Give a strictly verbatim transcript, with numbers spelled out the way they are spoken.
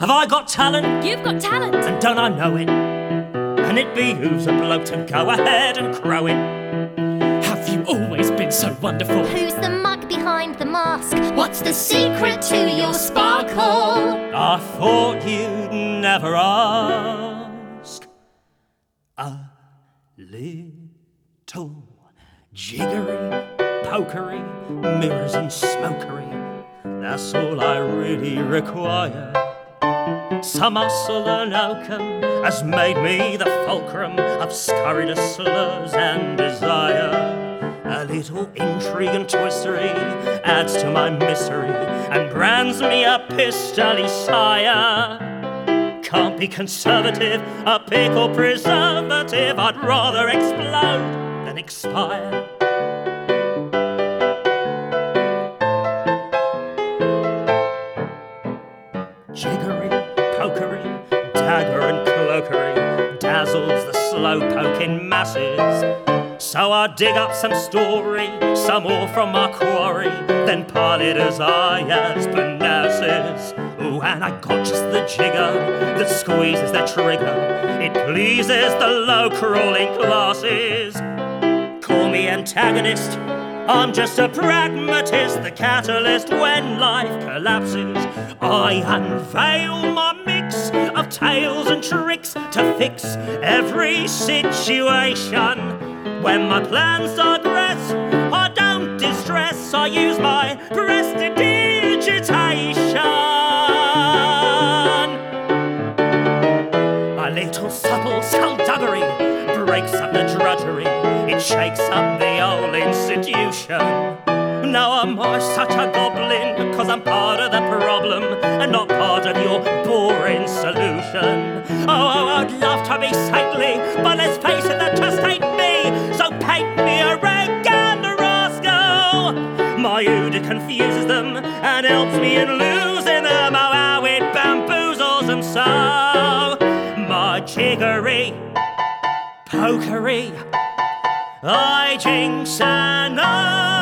Have I got talent? You've got talent. And don't I know it? And it behooves a bloke to go ahead and crow it. Have you always been so wonderful? Who's the mug behind the mask? What's the secret to your sparkle? I thought you'd never ask. A little jiggery, pokery, mirrors and smokery. That's all I really require. Some muscle and oakum has made me the fulcrum of scurrilous slurs and desire. A little intrigue and twistery adds to my misery and brands me a pistolly sire. Can't be conservative, a pickle preservative. I'd rather explode than expire. Jiggery, pokery, dagger and cloakery dazzles the slow-poking masses. So I dig up some story, some more from my quarry, then pile it as high as Parnassus. Ooh, and I got just the jigger that squeezes the trigger. It pleases the low-crawling classes. Call me antagonist, I'm just a pragmatist, the catalyst when life collapses. I unveil my mix of tales and tricks to fix every situation. When my plans digress, I don't distress, I use my prestidigitation. A little subtle skullduggery breaks up the drudgery, it shakes up the old institution. Now am I such a goblin, cause I'm part of the problem and not part of your boring solution. Oh, I'd love to be saintly, but let's face it, that just ain't me. So paint me a rag and a rascal. My Uda confuses them and helps me in losing them. Oh, how it bamboozles them so. My jiggery, pokery, I jinx and I